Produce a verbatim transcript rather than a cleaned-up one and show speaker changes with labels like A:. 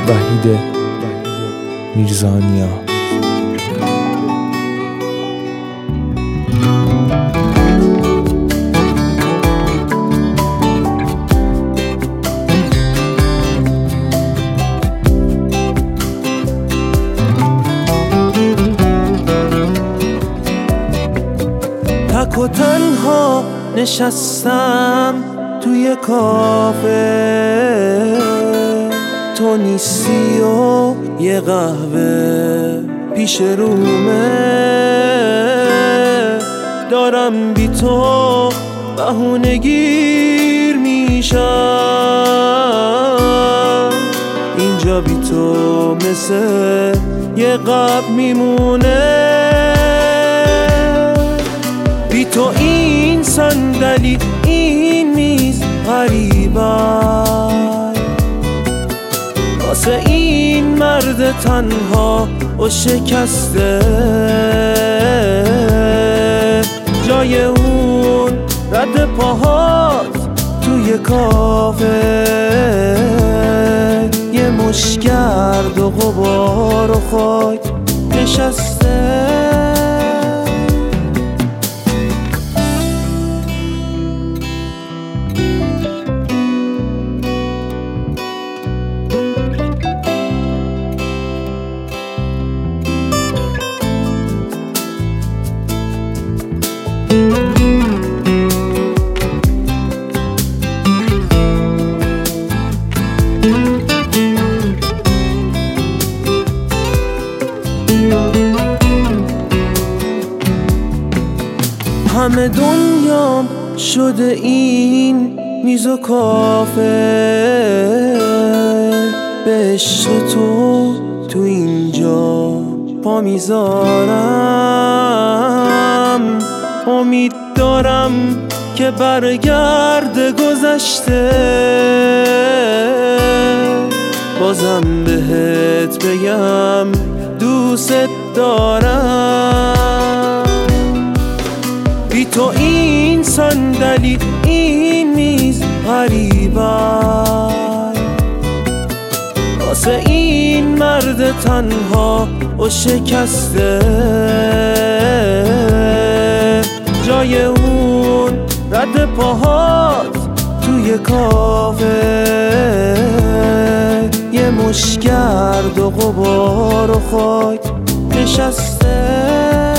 A: وحید میرزانیا.
B: تک و تنها نشستم توی کافه، تو نیستی و یه قهوه پیش رومه، دارم بی تو بهونه گیر میشم، اینجا بی تو مثل یه قبل میمونه، بی تو این صندلی این میز غریبم، واسه این مرد تنها و شکسته، جای اون رد پاهات توی کافه، یه مشگرد و غبار و خاک نشسته. همه دنیام شده این میز و کافه، به عشق تو تو اینجا پا میذارم، امید دارم که برگرد گذشته، بازم بهت بگم دوست دارم، بی تو این صندلی این میز غریبم، واسه این مرد تنها و شکسته، جای اون رد پاهات توی کافه، یه مشگرد و غبار و خاک نشسته.